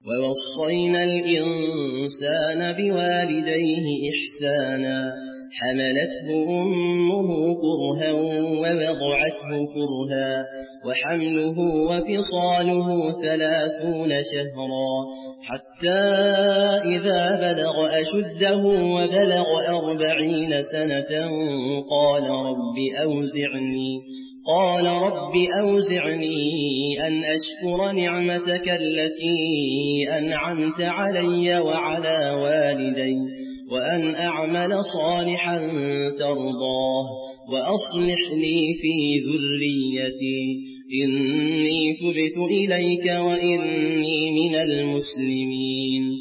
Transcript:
ووصينا الإنسان بوالديه إحسانا حملته أمه كرها ووضعته كرها وحمله وفصاله 30 شهرا حتى إذا بلغ أشده وبلغ 40 سنة قال رب أوزعني أن أشكر نعمتك التي أنعمت علي وعلى والدي وأن أعمل صالحا ترضاه وأصلح لي في ذريتي إني تبت إليك وإني من المسلمين